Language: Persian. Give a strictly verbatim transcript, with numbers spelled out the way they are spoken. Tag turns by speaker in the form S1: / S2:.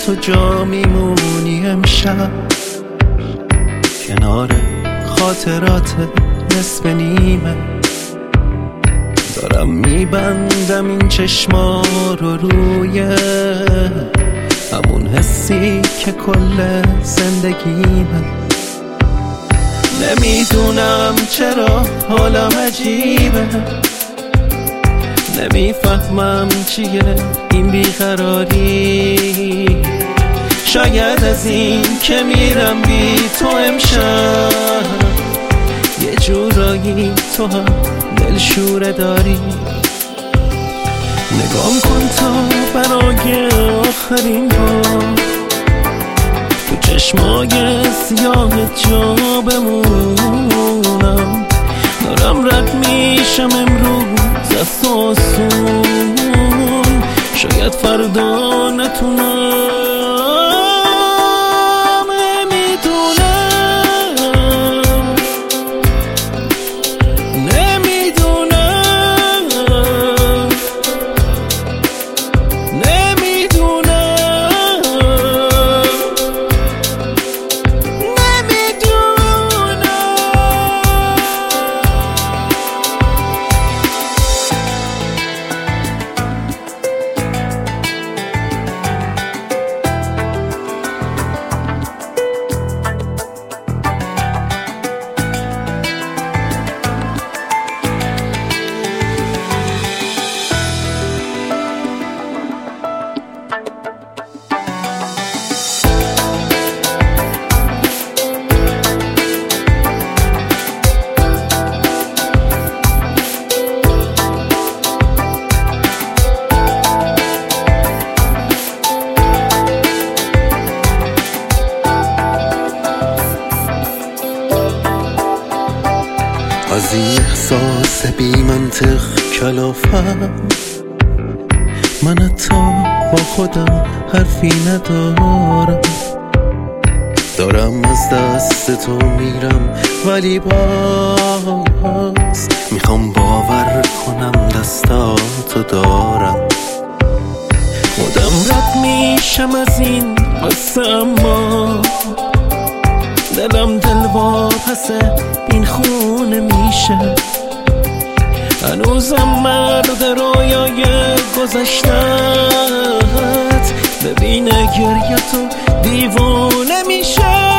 S1: کجا میمونی امشب؟ کنار خاطرات نصف نیمه دارم میبندم این چشما رو روی همون حسی که کل زندگیمه. نمیدونم چرا حالم عجیبه، نمیفهمم چیه این بیقراری. شاید از این که میرم بی تو امشب یه جورایی تو هم دلشوره داری. نگام کن تا برای آخرین بار تو چشمای سیاه جا بمونم. دارم رد میشم امروز از تو آسون، شاید فردا نتونم. از این احساس بی منطق کلافم، من حتی با خودم حرفی ندارم. دارم از دست تو میرم ولی باز میخوام باور کنم دستاتو دارم. خودم رد میشم از این قصه اما دلم دلواپس این خونه میشه. هنوزم مرد رویای گذشتت ببینه گریه تو دیوونه میشه.